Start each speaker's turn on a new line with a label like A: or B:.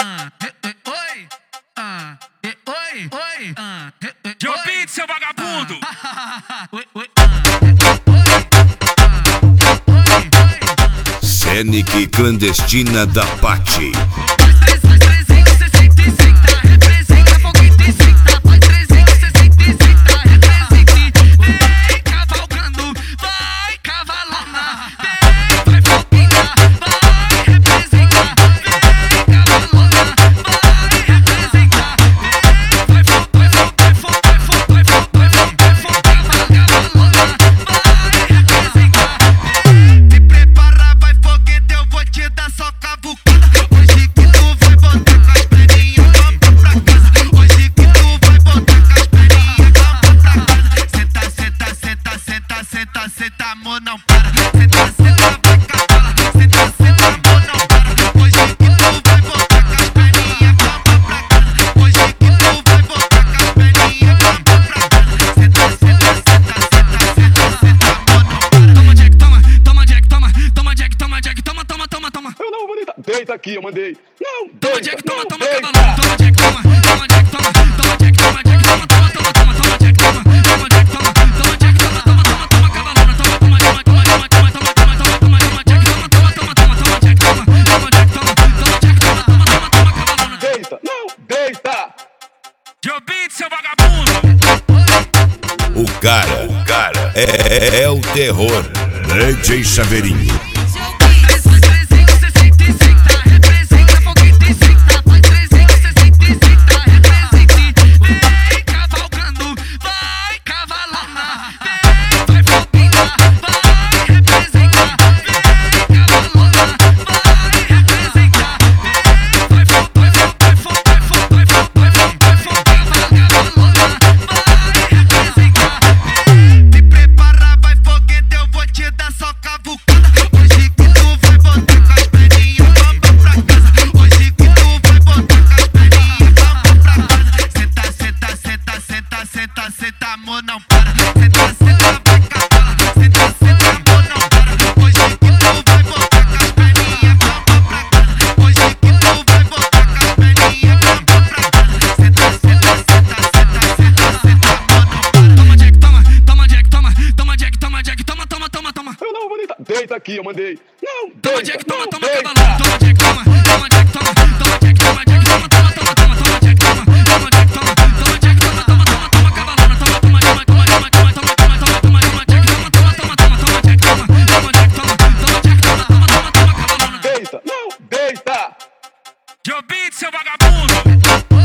A: Oi, oi, oi,
B: Joe Beat, seu vagabundo!
C: Scenic clandestina da Pati.
D: Senta, amor, não para. Senta, vai cavalo. Senta, amor, não para. Hoje que tu vai voltar com as perninhas, vamos pra casa. Hoje que tu vai voltar com as perninhas, vamos pra casa. Senta, amor, não para.
B: Toma Jack, toma Jack, toma Jack, toma Jack, toma.
E: Eu não, bonita. Deita aqui, eu mandei. Não,
B: Toma
E: deita,
B: Jack, toma,
E: não,
B: toma,
E: deita.
B: cavalão. Toma Jack, toma Jack, toma Jack, toma Jack, toma Jack, toma Jack, toma Jack, toma cavalona. Toma Jack, toma Jack, cavalona.
E: Deita, não, deita.
B: Joe Beat, seu vagabundo!
C: O cara é o terror. DJ Chaveirinho.
D: Senta, amor, não para. Senta, vai cavalo. Senta, amor, não para. Hoje que tu vai voltar com as perninhas, vamos pra casa. Hoje que tu vai voltar com as perninhas, vamos pra casa. Senta, amor, não para.
B: Toma Jack, toma Jack, toma Jack, toma.
E: Eu não, bonita. Deita aqui, eu mandei. Não,
B: Toma
E: deita,
B: Jack,
E: não,
B: toma
E: deita.
B: cavalão. Toma Jack, toma Jack, toma Jack, toma Jack, toma Jack, toma cavalona.
E: Deita, não, deita.
B: Joe Beat, seu vagabundo!